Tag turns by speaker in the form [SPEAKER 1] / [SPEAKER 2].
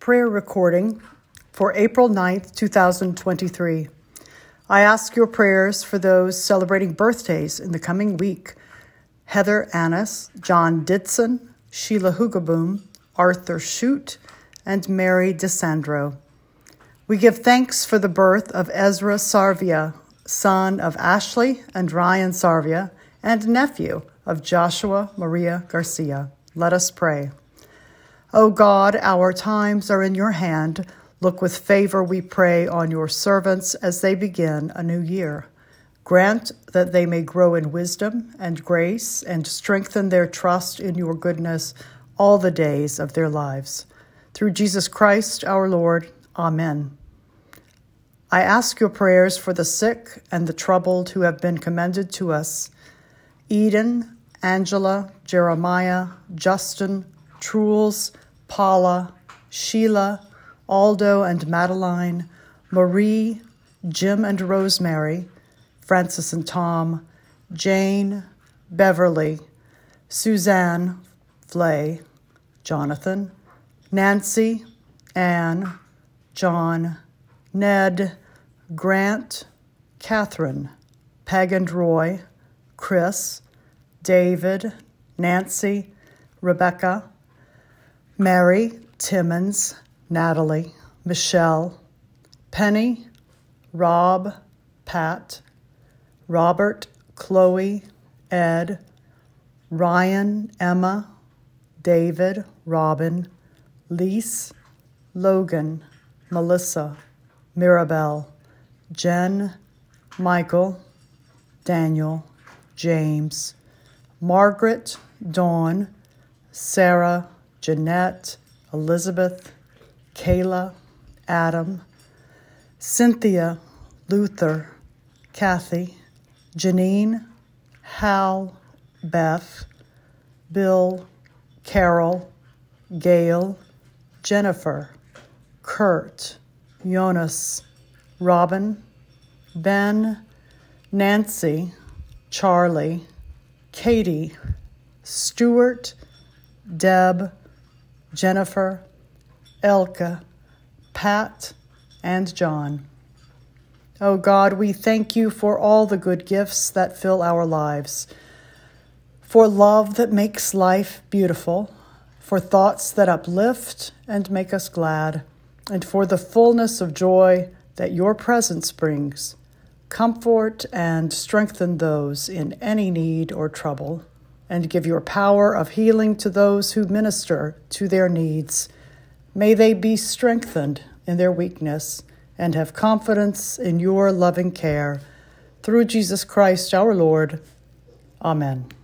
[SPEAKER 1] prayer recording for April 9th, 2023. I ask your prayers for those celebrating birthdays in the coming week: Heather Annis, John Didson, Sheila Hugaboom, Arthur Shute, and Mary DeSandro. We give thanks for the birth of Ezra Sarvia, son of Ashley and Ryan Sarvia, and nephew of Joshua Maria Garcia. Let us pray. O God, our times are in your hand. Look with favor, we pray, on your servants as they begin a new year. Grant that they may grow in wisdom and grace and strengthen their trust in your goodness all the days of their lives. Through Jesus Christ our Lord. Amen. I ask your prayers for the sick and the troubled who have been commended to us: Eden, Angela, Jeremiah, Justin, Truls, Paula, Sheila, Aldo and Madeline, Marie, Jim and Rosemary, Francis and Tom, Jane, Beverly, Suzanne, Flay, Jonathan, Nancy, Anne, John, Ned, Grant, Catherine, Peg and Roy, Chris, David, Nancy, Rebecca, Mary, Timmons, Natalie, Michelle, Penny, Rob, Pat, Robert, Chloe, Ed, Ryan, Emma, David, Robin, Lise, Logan, Melissa, Mirabelle, Jen, Michael, Daniel, James, Margaret, Dawn, Sarah, Jeanette, Elizabeth, Kayla, Adam, Cynthia, Luther, Kathy, Janine, Hal, Beth, Bill, Carol, Gail, Jennifer, Kurt, Jonas, Robin, Ben, Nancy, Charlie, Katie, Stuart, Deb, Jennifer, Elka, Pat, and John. Oh God, we thank you for all the good gifts that fill our lives, for love that makes life beautiful, for thoughts that uplift and make us glad, and for the fullness of joy that your presence brings. Comfort and strengthen those in any need or trouble, and give your power of healing to those who minister to their needs. May they be strengthened in their weakness and have confidence in your loving care. Through Jesus Christ our Lord. Amen.